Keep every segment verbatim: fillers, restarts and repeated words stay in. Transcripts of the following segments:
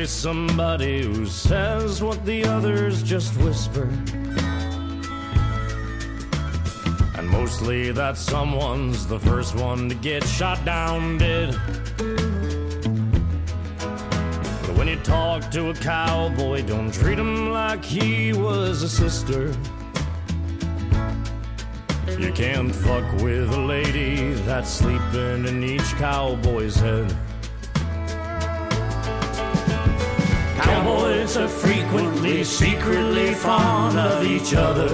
with somebody who says what the others just whisper. And mostly that someone's the first one to get shot down dead. But when you talk to a cowboy, don't treat him like he was a sister. You can't fuck with a lady that's sleeping in each cowboy's head. Cowboys are frequently secretly fond of each other.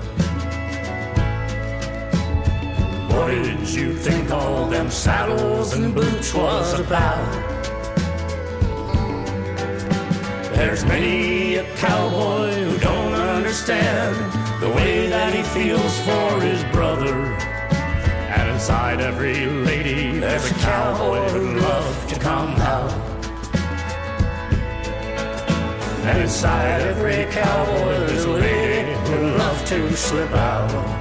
What did you think all them saddles and boots was about? There's many a cowboy who don't understand the way that he feels for his brother. And inside every lady there's a cowboy who'd love to come out. And inside every cowboy there's a lady who'd love to slip out.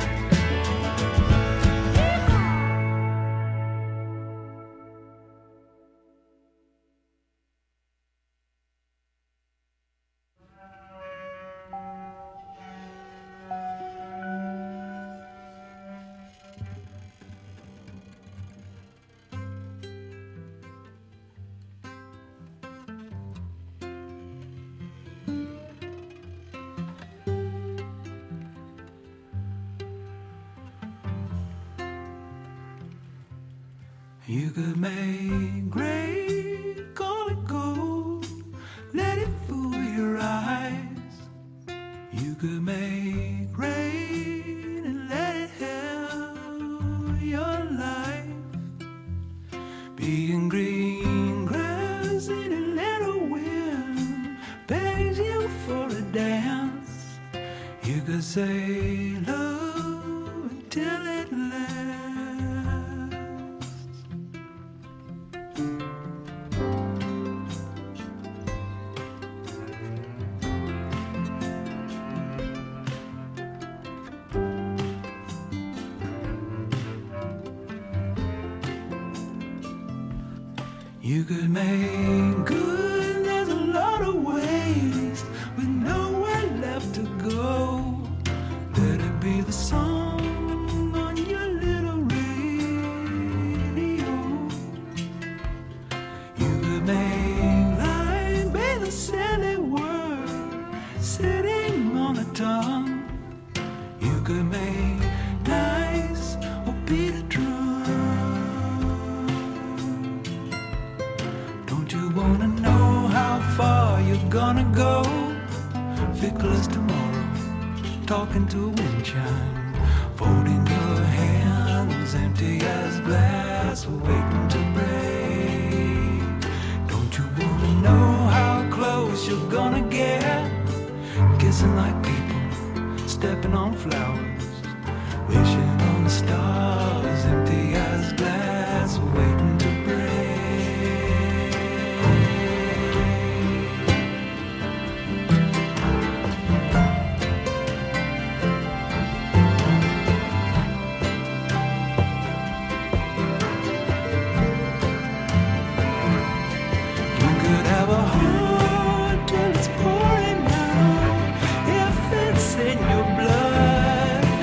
You could make great, call it gold, let it fool your eyes. You could make rain and let it help your life. Being green grass in a little wind begs you for a dance. You could say love until it lasts. You could make good, there's a lot of ways, with nowhere left to go. Let it be the song on your little radio. You could make life be the silly word sitting on a tongue. You could make nice or be the truth. Wanna know how far you're gonna go? Fickle as tomorrow, talking to a wind chime, folding your hands, empty as glass, waiting to break. Don't you wanna know how close you're gonna get? Kissing like people, stepping on flowers, wishing on the stars, empty as glass, waiting to break. Till it's pouring out, if it's in your blood,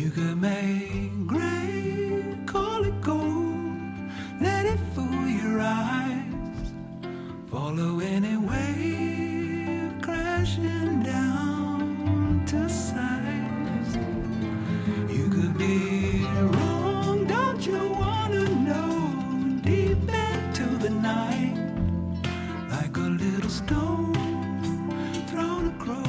You could make gray, call it gold, let it fool your eyes, follow any wave crashing down to size. You could be wrong, don't you wanna know, deep into the night, like a little stone thrown across.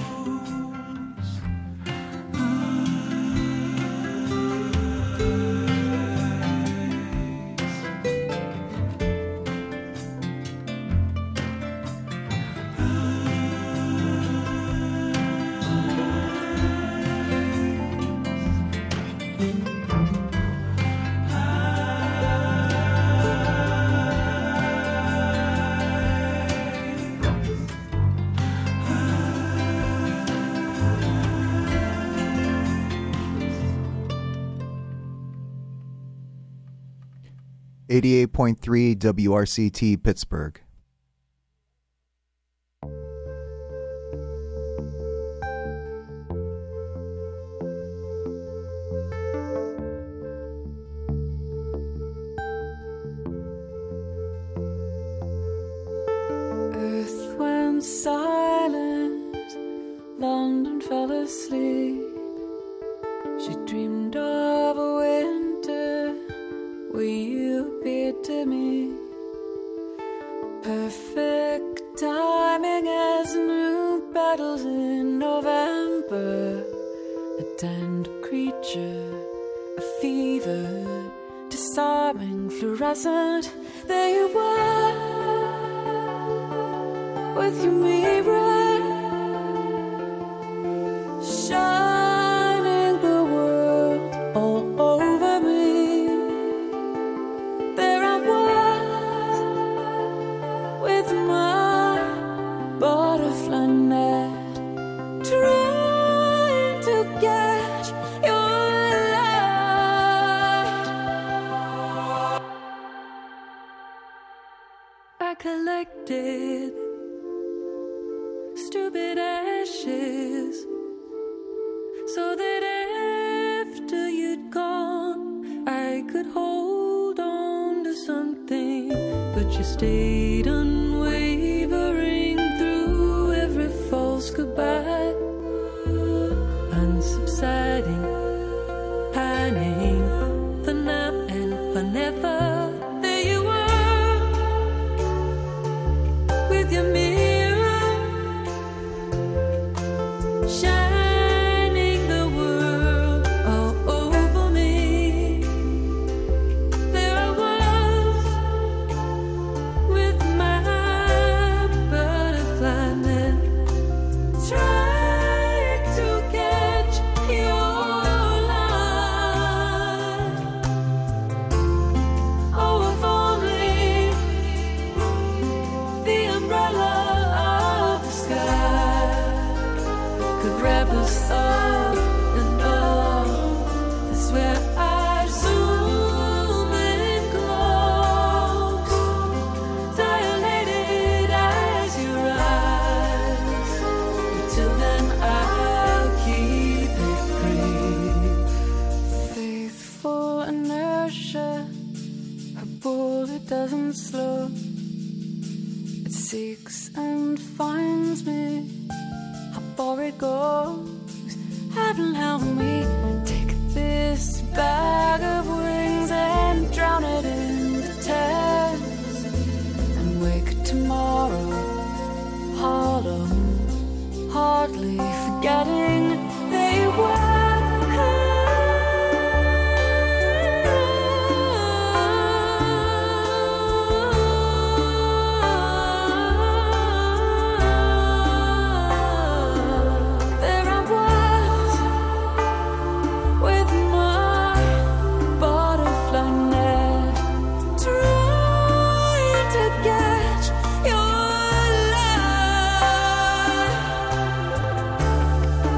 eighty-eight point three W R C T Pittsburgh. Earth went silent, London fell asleep. She dreamed of a winter where you appeared to me. Perfect timing as new battles in November. A tender creature, a fever, disarming, fluorescent. There you were, with your mirror, shining the world all over me. There I was, with my butterfly net, trying to catch your light. I collected stupid ashes so that after you'd gone I could hold on to something, but you stayed unwavering through every false goodbye, unsubsiding, pining for now and for never. There you were, with your mirror, shining the world all over me. There I was, with my butterfly net, trying to catch your light. Oh, if only the umbrella of the sky could wrap us up in love. That's where I'd zoom in close, dilated as your eyes. Until then I'll keep it brief. Faithful inertia, her bullet doesn't slow. It seeks and finds me, how far it goes. Heaven help me, take this bag of wings and drown it in the tears, and wake tomorrow hollow, hardly forgetting they were. There I was, with my butterfly net, trying to catch your light.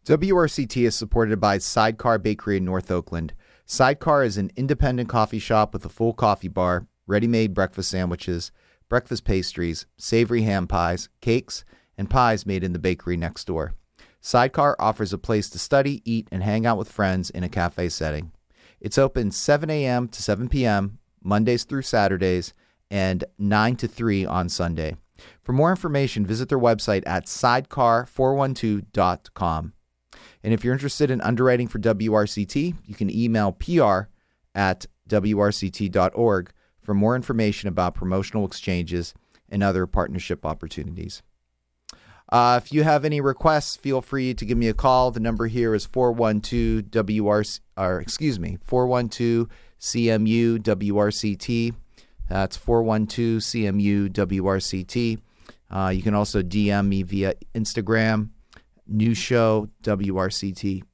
W R C T is supported by Sidecar Bakery in North Oakland. Sidecar is an independent coffee shop with a full coffee bar, ready-made breakfast sandwiches, breakfast pastries, savory ham pies, cakes, and pies made in the bakery next door. Sidecar offers a place to study, eat, and hang out with friends in a cafe setting. It's open seven a.m. to seven p.m., Mondays through Saturdays, and nine to three on Sunday. For more information, visit their website at sidecar four one two dot com. And if you're interested in underwriting for W R C T, you can email P R at W R C T dot org for more information about promotional exchanges and other partnership opportunities. Uh, if you have any requests, feel free to give me a call. The number here is four one two W R C, or excuse me, four one two C M U W R C T. That's four one two C M U W R C T. Uh, you can also D M me via Instagram, new show W R C T.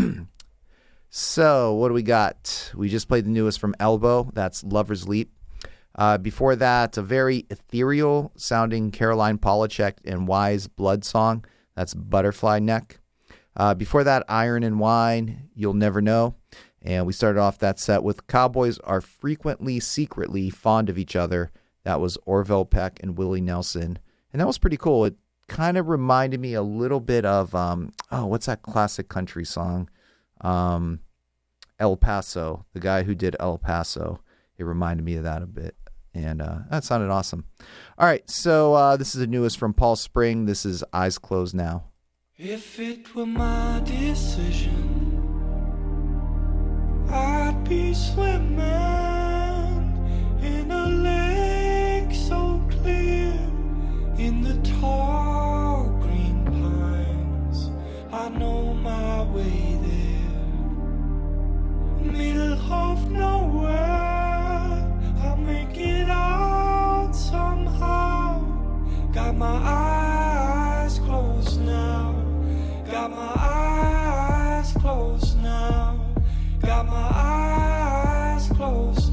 So what do we got? We just played the newest from Elbow. That's Lover's Leap. Uh, before that, a very ethereal sounding Caroline Polachek and Wise Blood song. That's Butterfly Neck. Uh, before that, Iron and Wine, You'll Never Know. And we started off that set with Cowboys Are Frequently Secretly Fond of Each Other. That was Orville Peck and Willie Nelson. And that was pretty cool. It kind of reminded me a little bit of, um, oh, what's that classic country song? Um, El Paso, the guy who did El Paso. It reminded me of that a bit. And uh, that sounded awesome. All right, so uh, this is the newest from Paul Spring. This is Eyes Closed Now. If it were my decision, I'd be swimming in a lake so clear, in the tall green pines. I know my way there, middle of nowhere. I'll make it out somehow. Got my eyes closed now. Got my eyes closed now. Got my eyes closed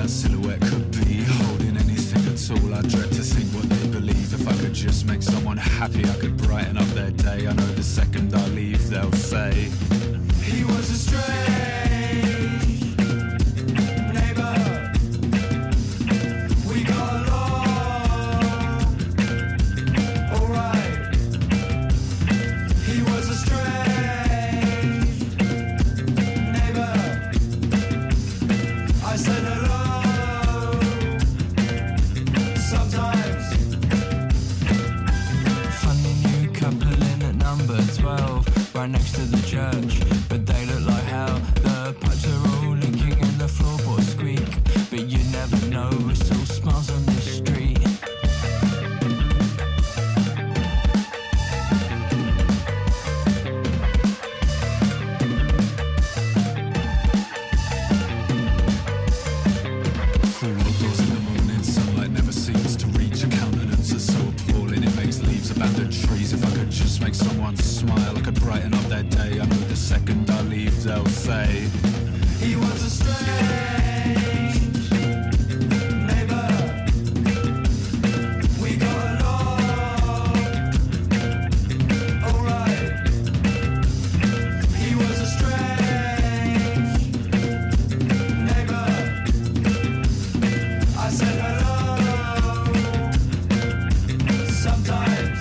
that silhouette could be, holding anything at all. I dread to think what they believe. If I could just make someone happy, I could brighten up their day. I know the second I leave, they'll say he was a strange neighbor. We got along alright. He was a strange neighbor. I said hello sometimes. Funny new couple in at number twelve, right next to the church, but they look like hell. The pipes are all leaking and the floorboards squeak, but you never know, it's all smiles on the street. Through the doors in the morning, sunlight never seems to reach. A countenance is so appalling, it makes leaves abandon trees. If I could just make someone smile, I could brighten up their day. I know the second I leave, they'll say he was a strange neighbor. We got along alright. He was a strange neighbor. I said hello sometimes.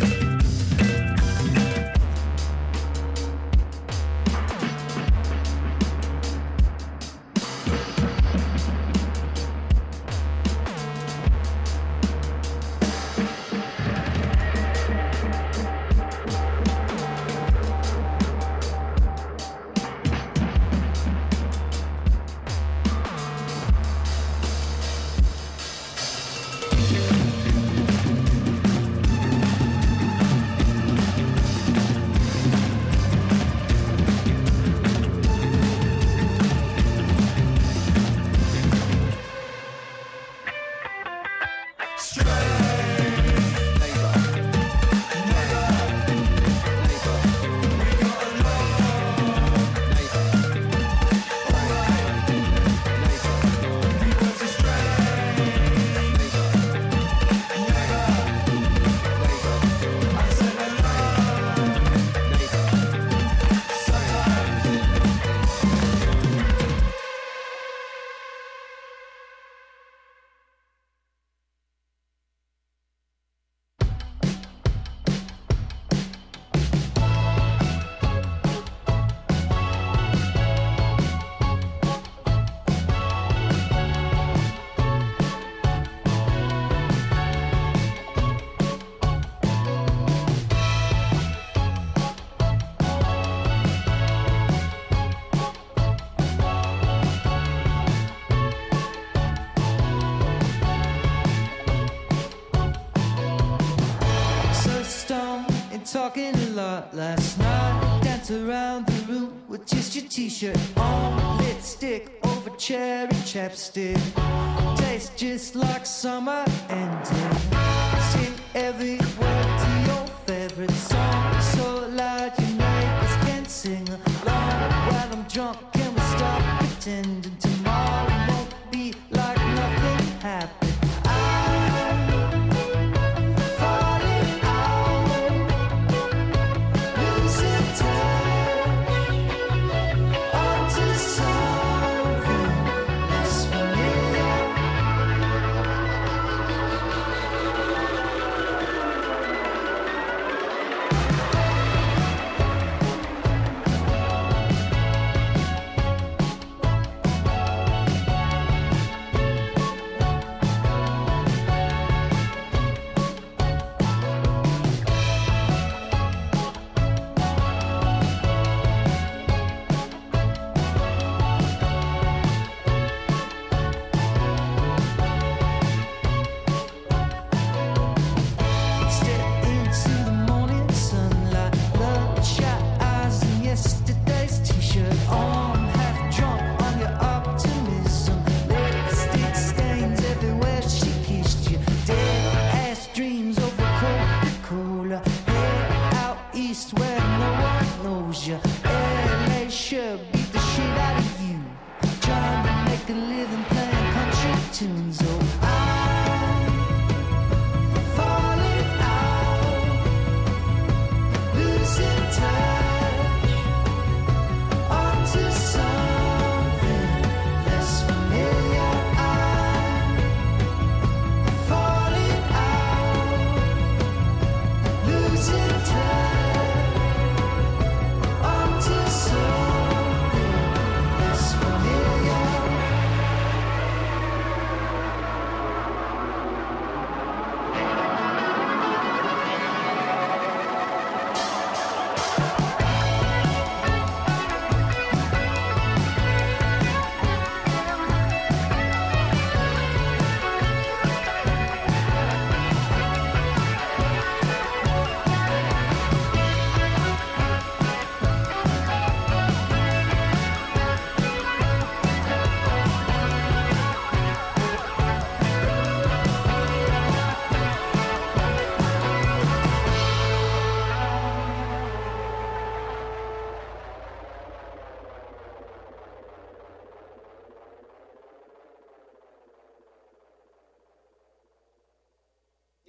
Talking a lot last night. Dance around the room with just your t-shirt on. Lipstick over cherry chapstick. Tastes just like summer ending. Sing every word to your favorite song so loud your neighbors can sing along. While I'm drunk, can we stop pretending tomorrow won't be like nothing happened?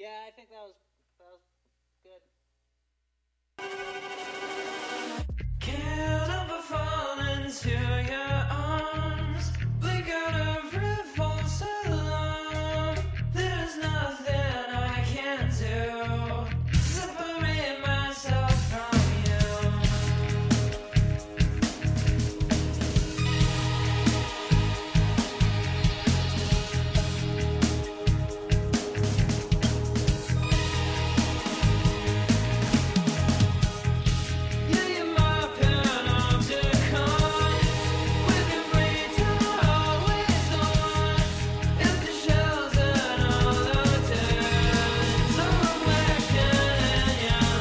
Yeah, I think that was that was good. Can't help but fall into your arms. Blink out every false alarm. There's nothing I can do. Separate myself from you. Yeah, you're my panopticon. With your breakdown always on. Empty shells and all the days are reflecting in your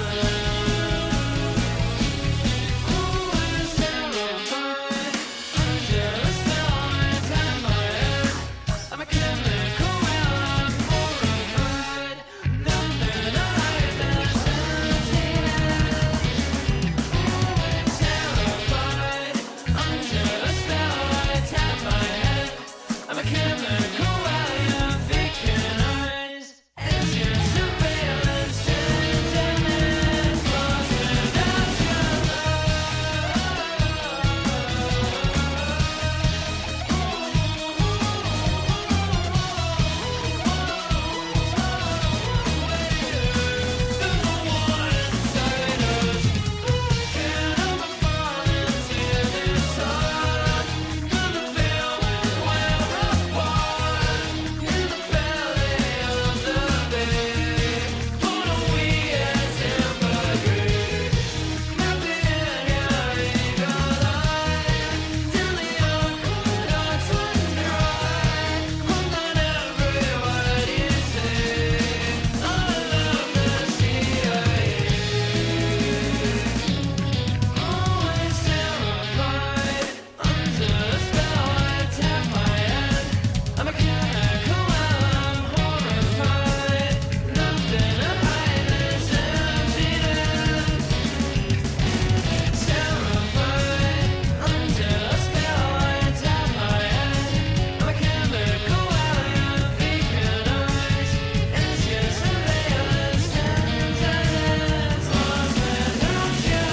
eyes. Always terrified under a spell inside my head. I'm a chemical well, I'm horrified. Nothing to hide that's terrified under a spell right at my head. I'm a chemical while you're victimized. As your surveillance tenderness lost without your Always terrified under a spell right at my head. I'm a chemical well, I'm horrified. Nothing to hide this emptiness. Terrified under a spell right at my head. I'm a chemical well, you're victimized. It's your surveillance tenderness lost without your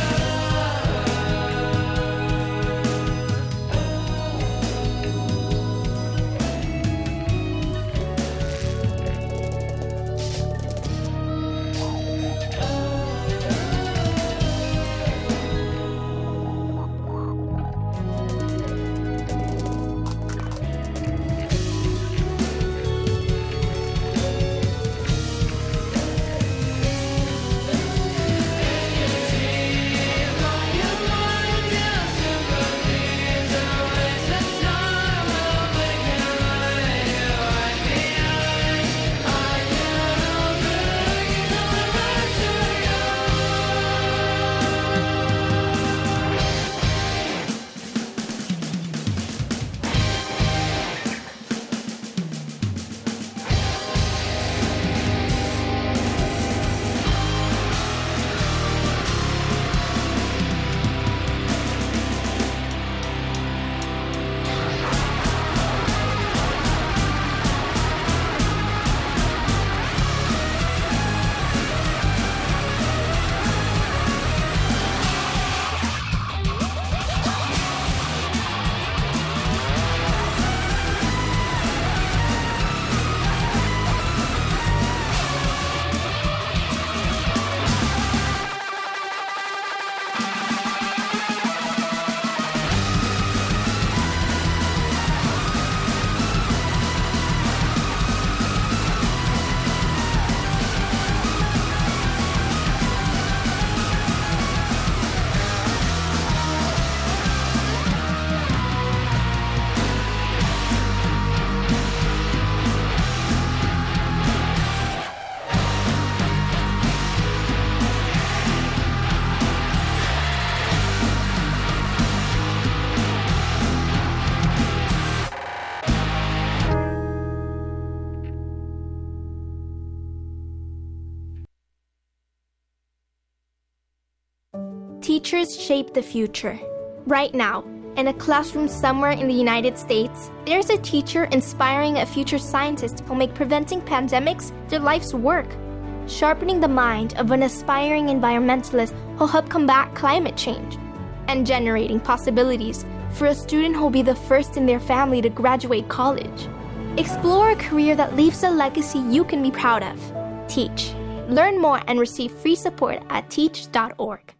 Teachers shape the future. Right now, In a classroom somewhere in the United States, there's a teacher inspiring a future scientist who'll make preventing pandemics their life's work, sharpening the mind of an aspiring environmentalist who'll help combat climate change, and generating possibilities for a student who'll be the first in their family to graduate college. Explore a career that leaves a legacy you can be proud of. Teach. Learn more and receive free support at teach dot org.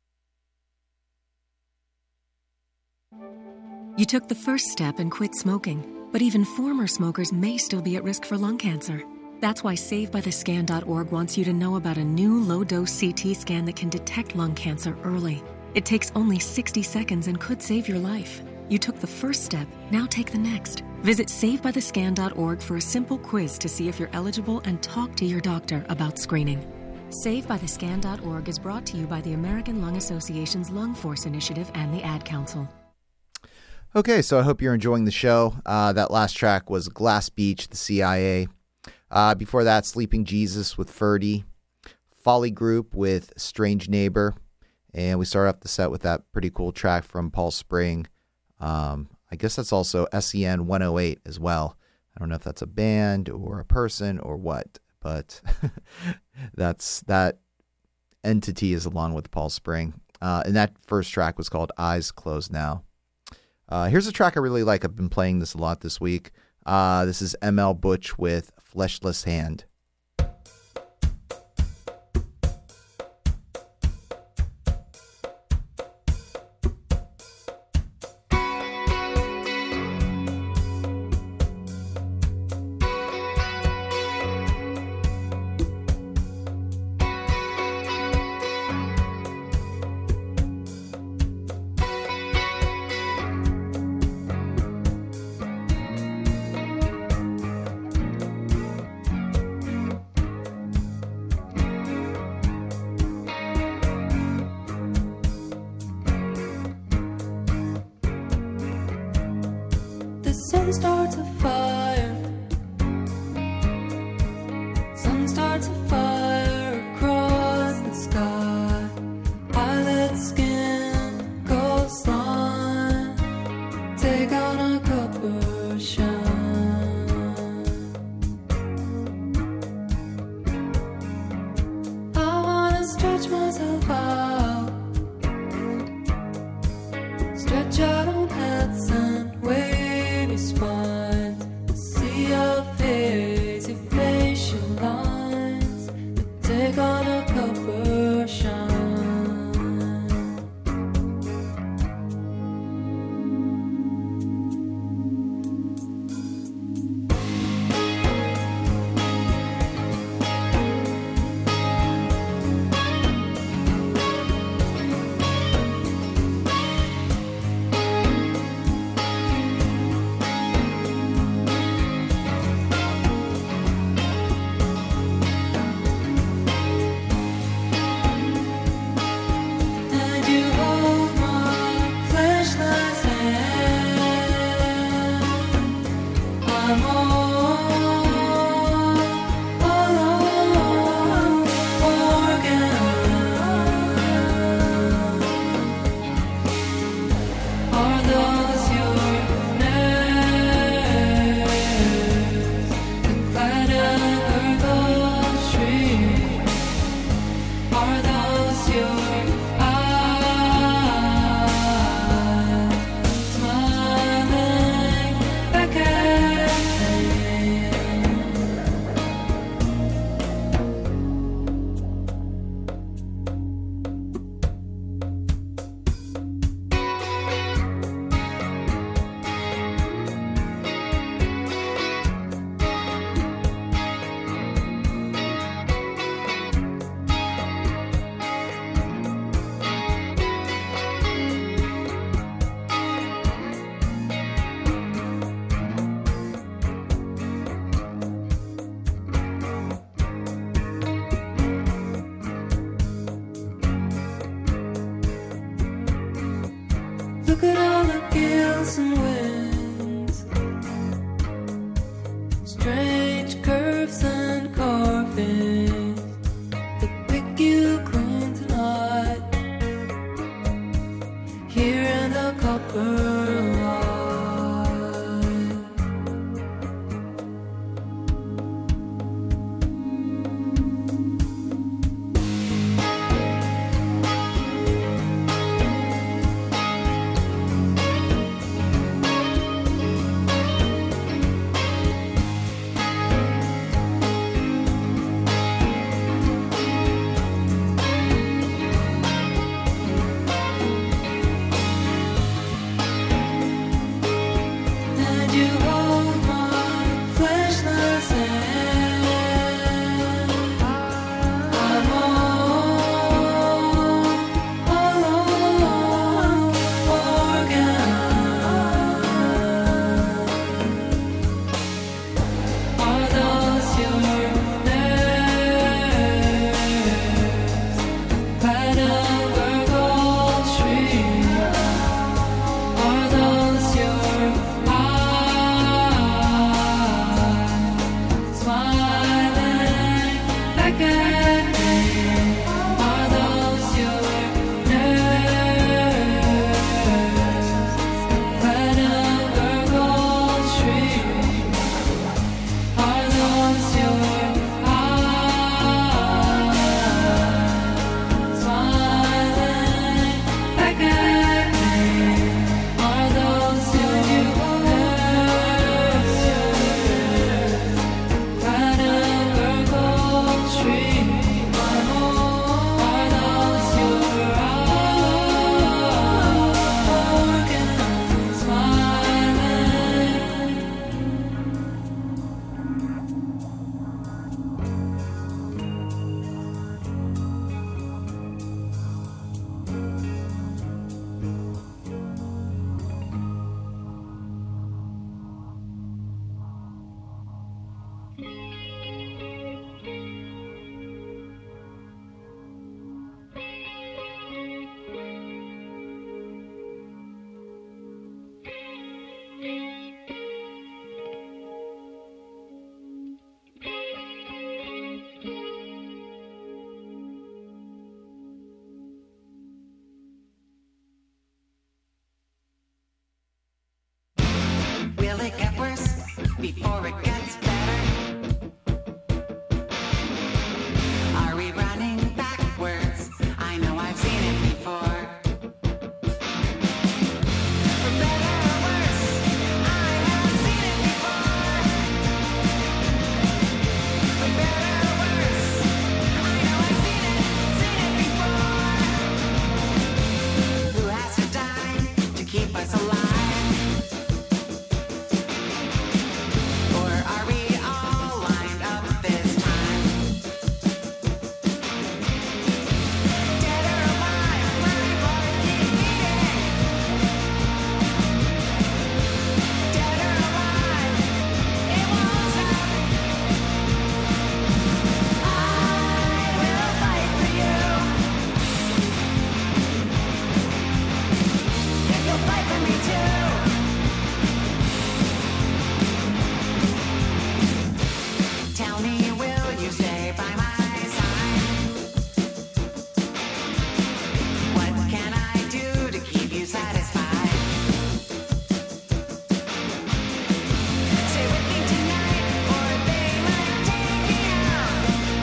You took the first step and quit smoking, but even former smokers may still be at risk for lung cancer. That's why save by the scan dot org wants you to know about a new low-dose C T scan that can detect lung cancer early. It takes only sixty seconds and could save your life. You took the first step, now take the next. Visit save by the scan dot org for a simple quiz to see if you're eligible and talk to your doctor about screening. save by the scan dot org is brought to you by the American Lung Association's Lung Force Initiative and the Ad Council. Okay, so I hope you're enjoying the show. Uh, that last track was Glass Beach, the C I A. Uh, before that, Sleeping Jesus with Ferdy, Folly Group with Strange Neighbor, and we started off the set with that pretty cool track from Paul Spring. Um, I guess that's also S E N one oh eight as well. I don't know if that's a band or a person or what, but that's that entity is along with Paul Spring. Uh, and that first track was called Eyes Closed Now. Uh, here's a track I really like. I've been playing this a lot this week. Uh, this is M L Butch with Fleshless Hand. Sun starts a fire. Sun starts a fire across the sky. Violet skin, coastline. Take on a copper shine. I wanna stretch myself out. Stretch out on heads and wavy spines, a sea of hazy facial lines that take on a copper shine. And you hold my fleshless hand. I'm all alone again. Are those your nails that glitter the street? Are those your eyes smiling back at me? Look at all the gills and wings, strange curves and carvings that pick you clean tonight. Here in the copper it gets better? Are we running backwards? I know I've seen it before. For better or worse, I have seen it before. For better or worse, I know I've seen it, seen it before. Who has to die to keep us alive? Or are we all lined up this time? Dead or alive, my heart keep beating. Dead or alive, it won't stop. I will fight for you. If you'll fight for me too. Tell me, will you stay by my side? What can I do to keep you satisfied? Stay with me tonight, or they might take me out.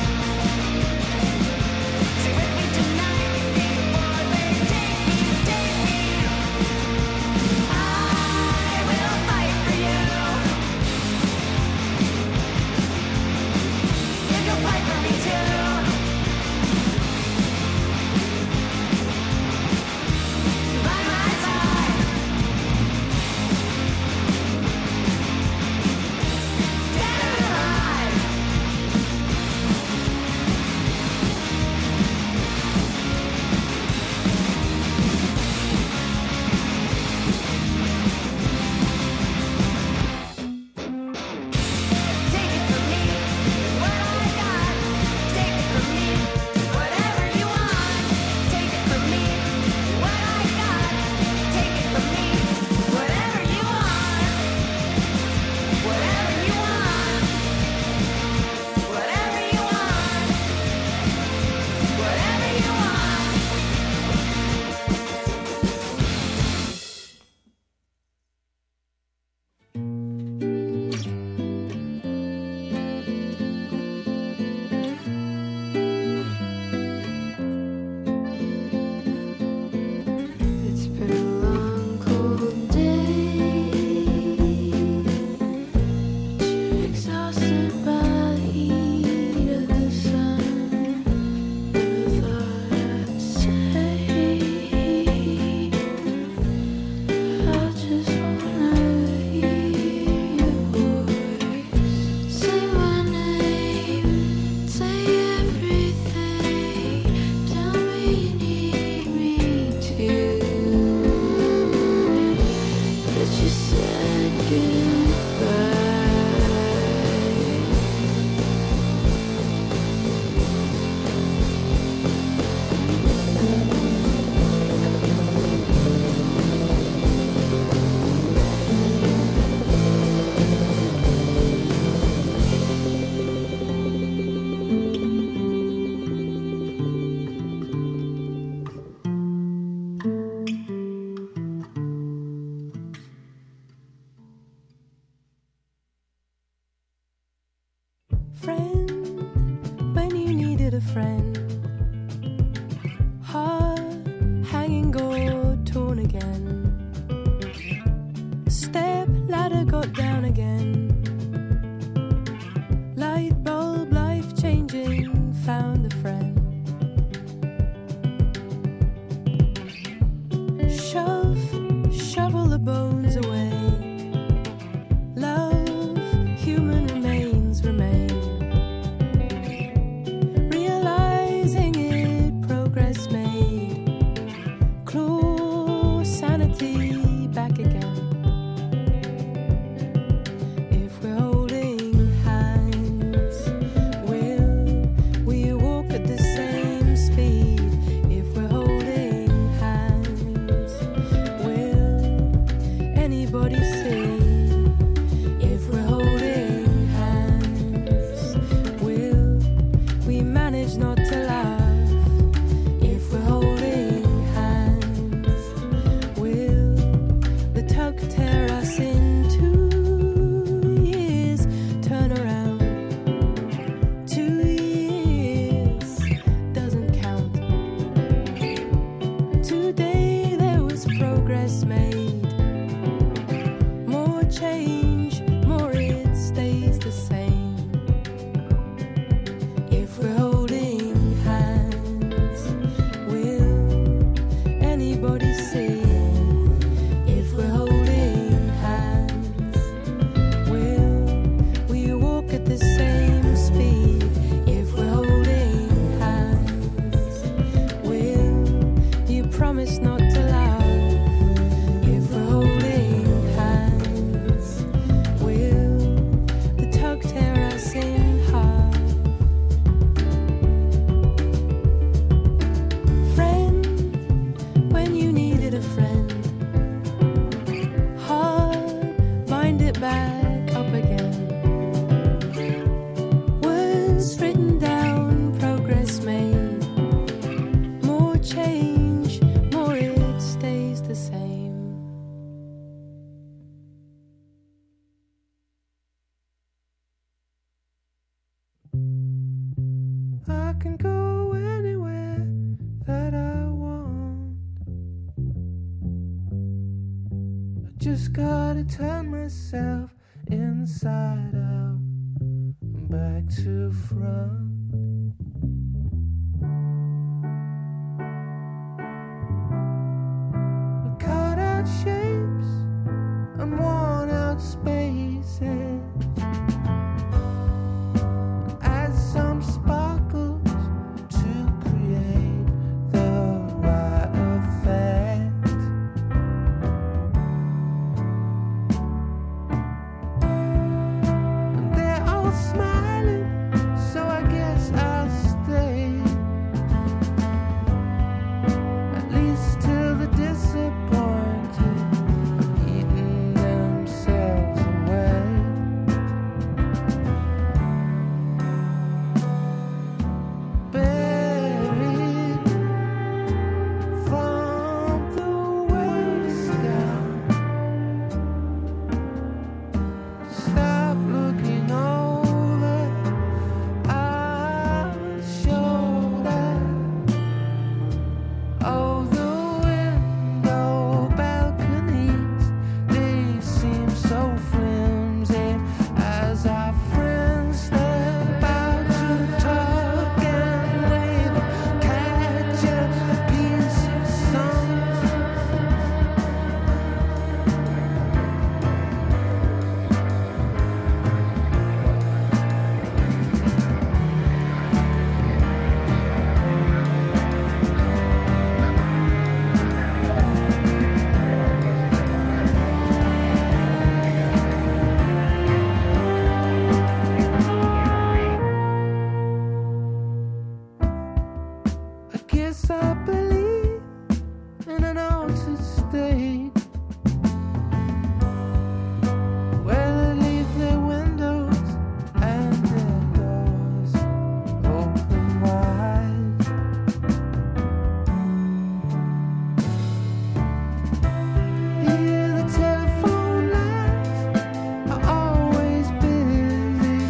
Stay with me tonight, before they take me, take me. I will fight for you. If you'll fight for me too. By my side. Dead or alive. Take it from me, what I got. Take it from me, whatever you want. Take it from me, what I got. Take it from me, whatever you want. Whatever you want. Whatever you want. Whatever you want. It's been a long, cold day. Too exhausted by the heat of the sun. Never thought I'd say I just wanna hear your voice. Say my name, say everything. Tell me you need me to. But you said goodbye. Friend, when you needed a friend. Heart hanging gold torn again. Step ladder got down again. Light bulb life changing, found a friend. Shove, shovel the bones away. Love, human remains remain. Realizing it, progress made. Claw sanity back again. If we're holding hands, same. If we're holding hands, will anybody see? If we're holding hands, will we walk at the same speed? If we're holding hands, will you promise not to laugh? If we're holding hands, will the tug tear us in half? Friend, when you needed a friend, heart, bind it back up again. Words written down, progress made. More change, more it stays the same. I can go anywhere that I want. I just gotta turn myself inside out and back to front. We cut out shapes and worn out spaces. Add some sparkles to create the right effect. And they're all smiling, so I guess I'll stay. At least till the disappointed have eaten themselves away. Buried from the waist down. Stop looking over our shoulder. Oh, the window balconies, they seem so flimsy as our friends step out to talk and wave, catch a piece of sun. I guess I believe in an altered state where they leave their windows and their doors open wide. Here the telephone lines are always busy,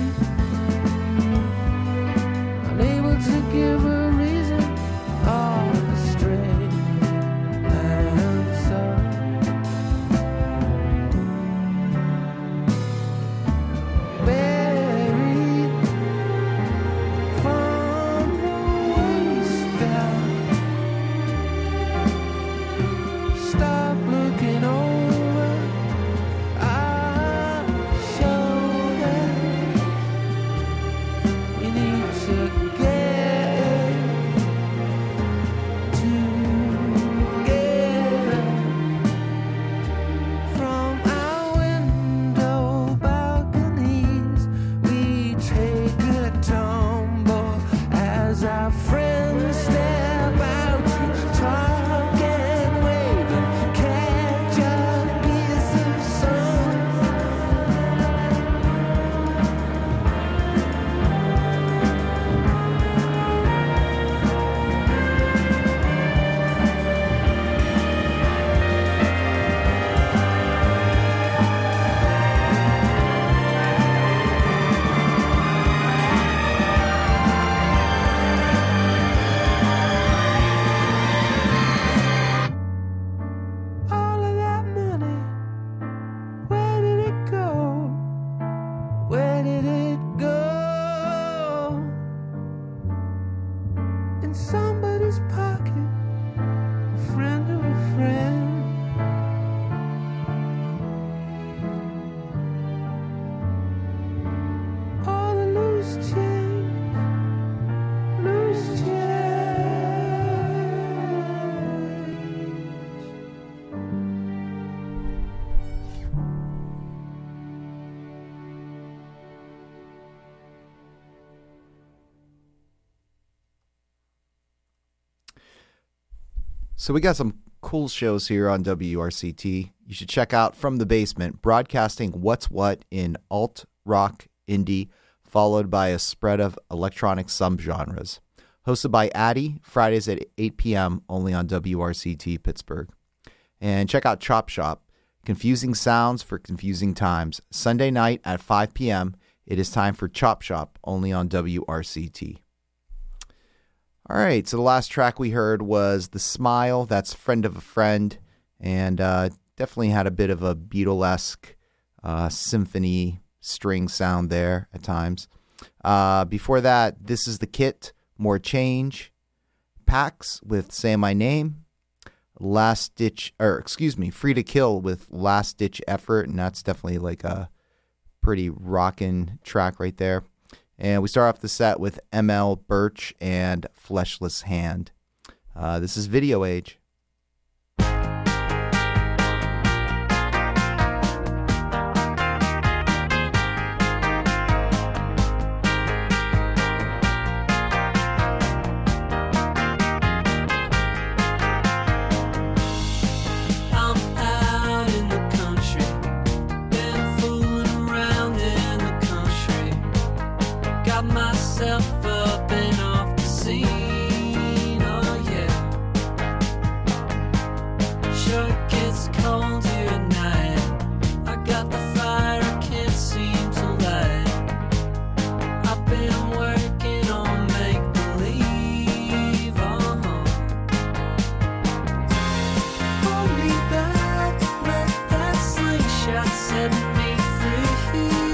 unable to give a reason or a straight answer. Buried from the waist down. Stop looking over our shoulder. We need to get together. From our window balconies, we take a tumble as our friends step out to talk and wave and catch a piece of sun. So we got some cool shows here on W R C T. You should check out From the Basement, broadcasting what's what in alt, rock, indie, followed by a spread of electronic subgenres. Hosted by Addy, Fridays at eight p.m., only on W R C T Pittsburgh. And check out Chop Shop, confusing sounds for confusing times. Sunday night at five p.m., it is time for Chop Shop, only on W R C T. All right, so the last track we heard was The Smile, that's Friend of a Friend, and uh, definitely had a bit of a Beatlesque uh, symphony string sound there at times. Uh, before that, This Is the Kit, More Change, Pax with Say My Name, Last Ditch, or excuse me, Free to Kill with Last Ditch Effort, and that's definitely like a pretty rockin' track right there. And we start off the set with M L Birch and Fleshless Hand. Uh, this is Video Age. Myself up and off the scene, oh yeah. Sure it gets cold here at night. I got the fire, I can't seem to light. I've been working on make believe, uh-huh. Hold me back, let that slingshot set me free.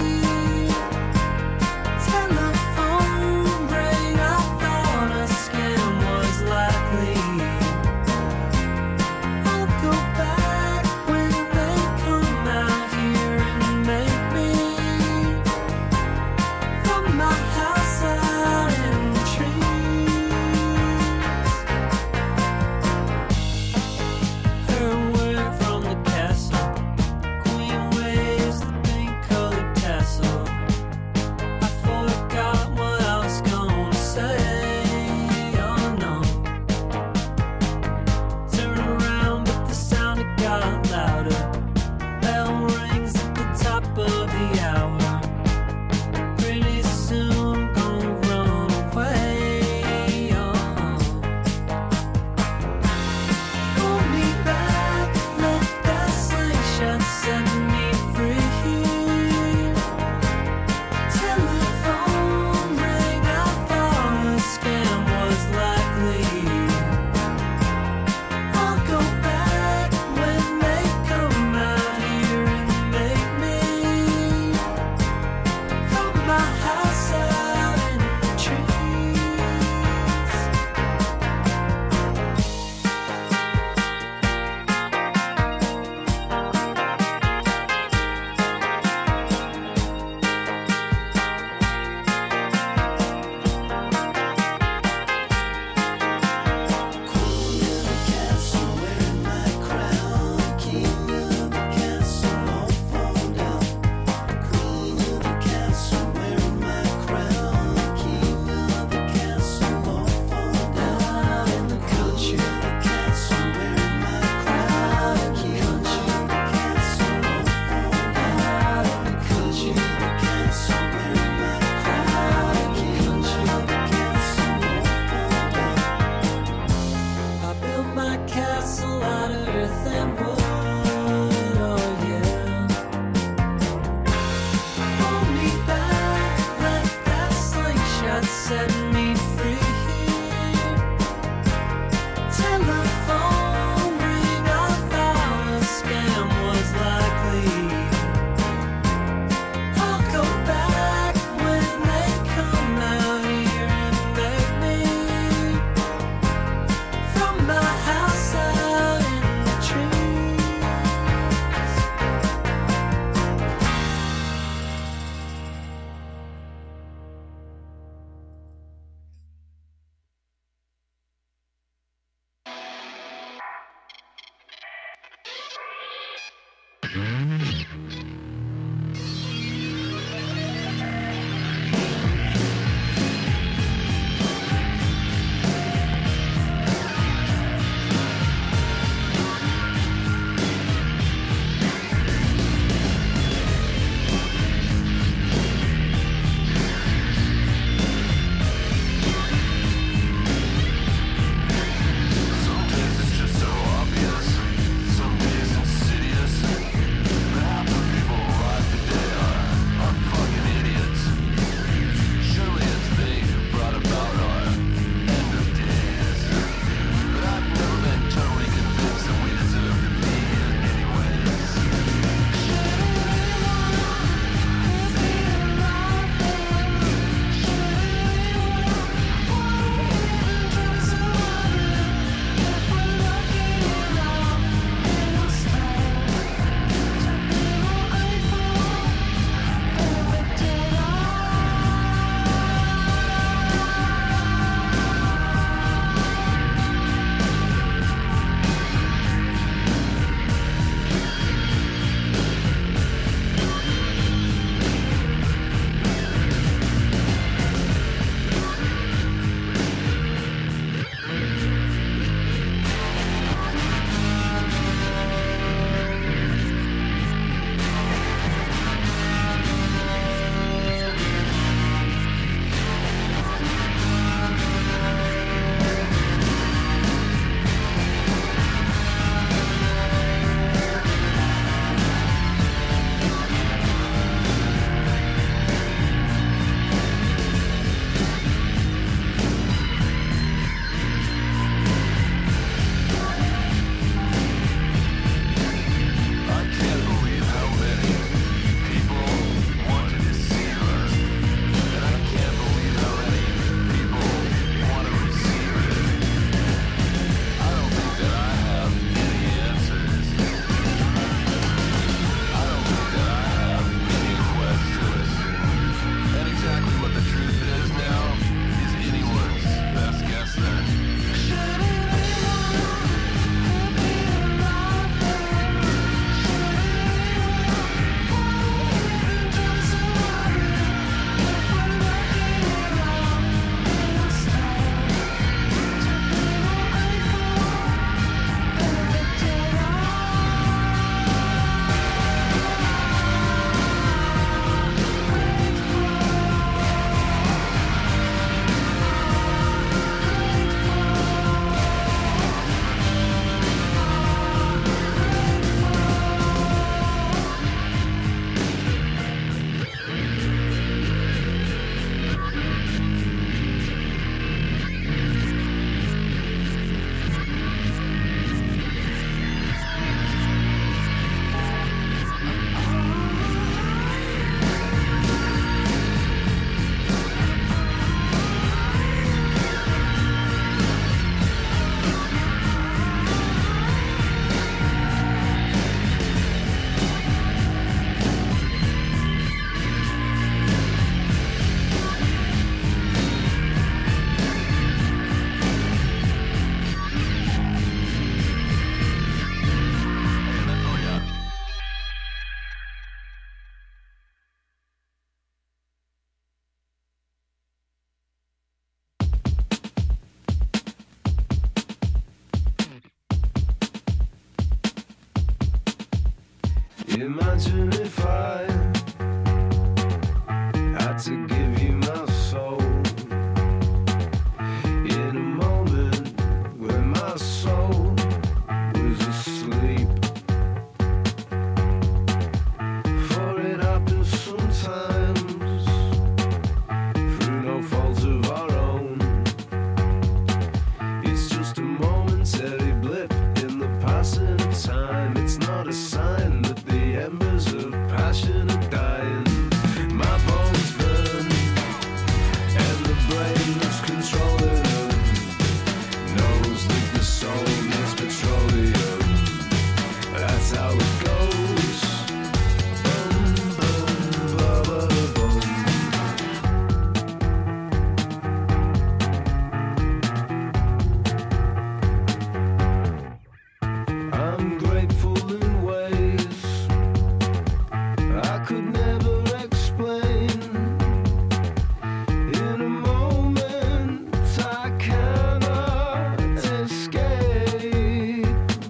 Imagine if I had to give you my soul in a moment when my soul was asleep. For it happens sometimes through no fault of our own. It's just a momentary blip in the passing of time. It's not a sign that the embers of passion are dying. My bones burn, and the brain that's controlling them knows that the soul needs petroleum. That's how it goes. Boom, boom, ba, ba, boom. I'm grateful in ways I could never explain. In a moment I cannot escape,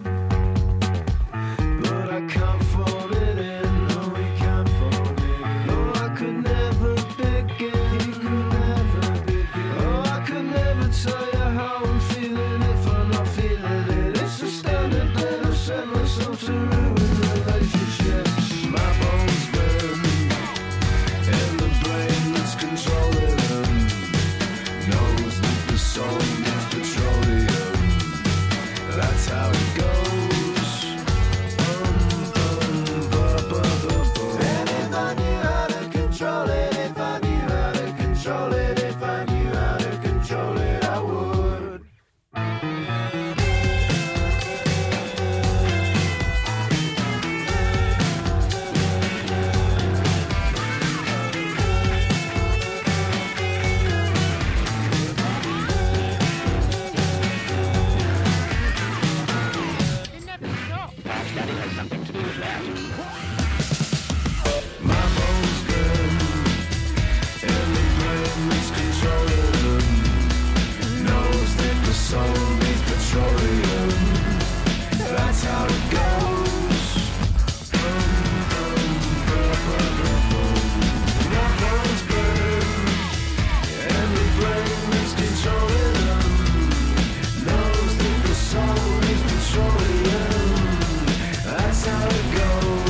but I can't phone it in. No, we can't phone it in. No, I could never begin. He could never begin. Oh, I could never tell you how I'm feeling if I'm not feeling it. It's a standard that I've set myself to ruin relationships. My bones burn, and the brain that's controlling them knows that the soul needs petroleum. That's how it goes. Bum, bum, ba, ba, ba, bum. And if I knew how to control it, if I knew how to control it, if I knew how to control it, I would. My bones burn, and the brain that's controlling them knows that the soul needs petroleum. That's how it goes. Bum, bum, ba, ba, ba, bum. My bones burn, and the brain that's controlling them knows that the soul needs petroleum. That's how it goes.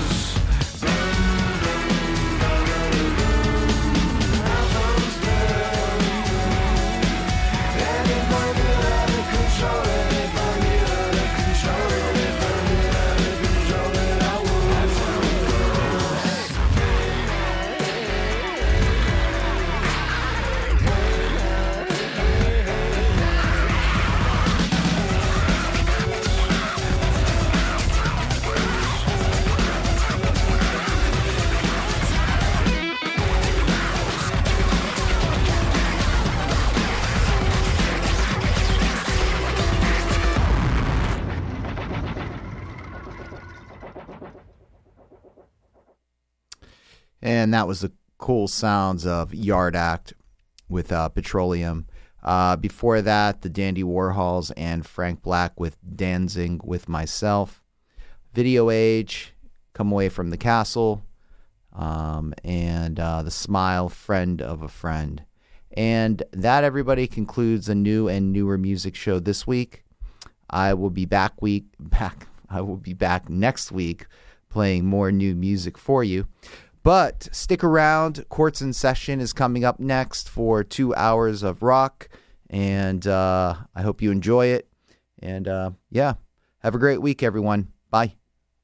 And that was the cool sounds of Yard Act with uh, Petroleum. Uh, before that, the Dandy Warhols and Frank Black with Dancing with Myself. Video Age, Come Away from the Castle, um, and uh, The Smile, Friend of a Friend. And that, everybody, concludes a new and newer music show this week. I will be back week back. I will be back next week playing more new music for you. But stick around. Courts in Session is coming up next for two hours of rock. And uh, I hope you enjoy it. And uh, yeah, have a great week, everyone. Bye.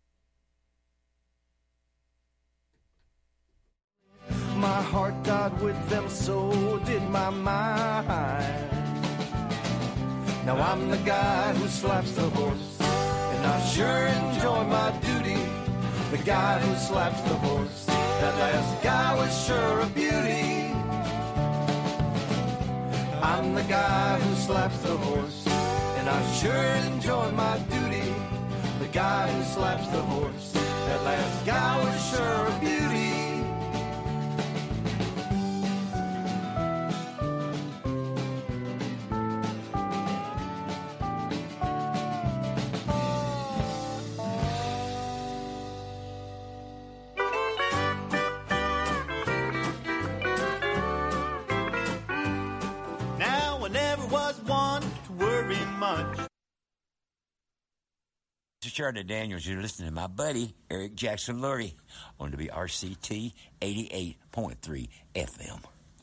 My heart died with them, so did my mind. Now I'm the guy who slaps the horse, and I sure enjoy my duty. The guy who slaps the horse, that last guy was sure a beauty. I'm the guy who slaps the horse, and I sure enjoy my duty. The guy who slaps the horse, that last guy was sure a beauty. much. This is Charlie Daniels. You're listening to my buddy, Eric Jackson Lurie, on W R C T eighty-eight point three F M.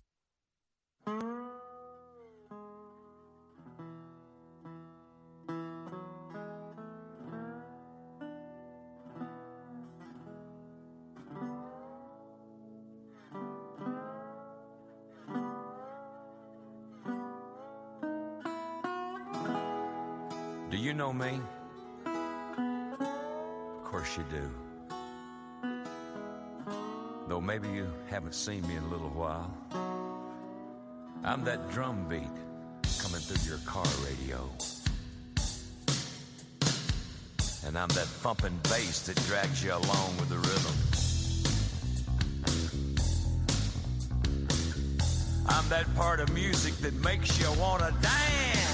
Do you know me? Of course you do. Though maybe you haven't seen me in a little while. I'm that drum beat coming through your car radio. And I'm that thumping bass that drags you along with the rhythm. I'm that part of music that makes you want to dance.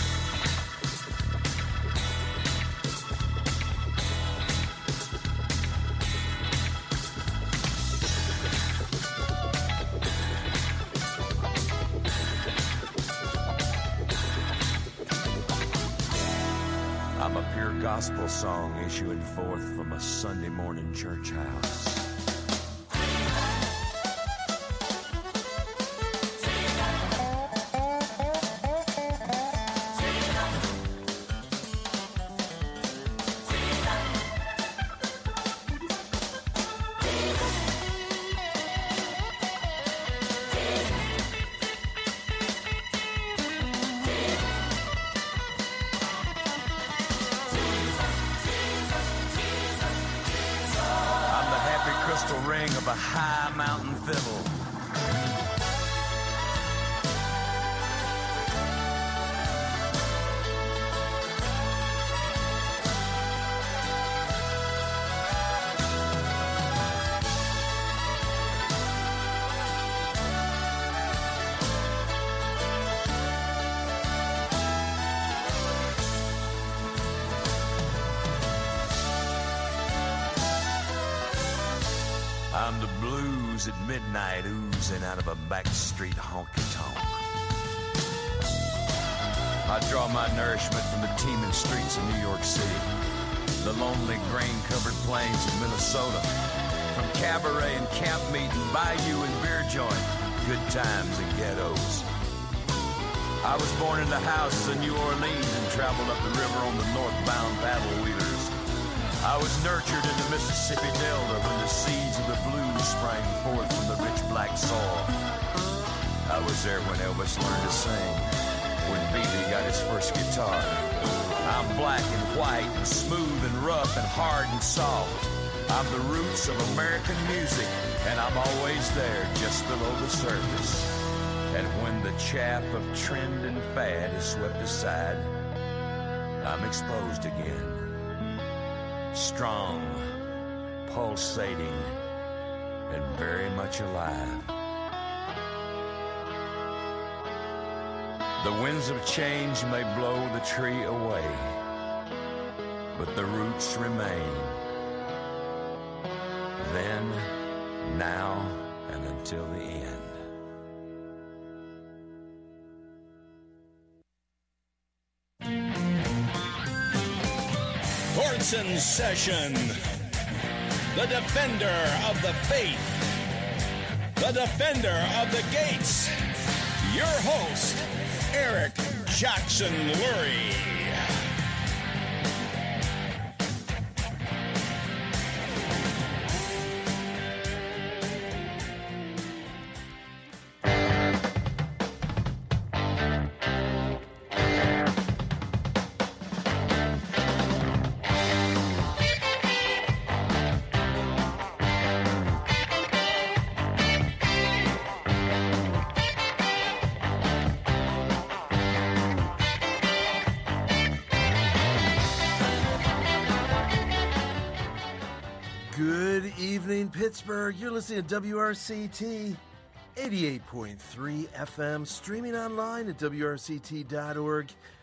I'm a pure gospel song issuing forth from a Sunday morning church house. Of a high mountain fiddle. I'm the blues at midnight oozing out of a backstreet honky-tonk. I draw my nourishment from the teeming streets of New York City, the lonely grain-covered plains of Minnesota, from cabaret and camp meeting, bayou and beer joint, good times and ghettos. I was born in the houses of New Orleans and traveled up the river on the northbound paddle wheelers. I was nurtured in the Mississippi Delta when the seeds of the blues sprang forth from the rich black soil. I was there when Elvis learned to sing, when Beatty got his first guitar. I'm black and white and smooth and rough and hard and soft. I'm the roots of American music, and I'm always there just below the surface. And when the chaff of trend and fad is swept aside, I'm exposed again. Strong, pulsating, and very much alive. The winds of change may blow the tree away, but the roots remain. Then, now, and until the end. Courts in session. The defender of the faith. The defender of the gates. Your host, Eric Jackson Lurie. Good evening, Pittsburgh. You're listening to W R C T eighty-eight point three F M, streaming online at W R C T dot org.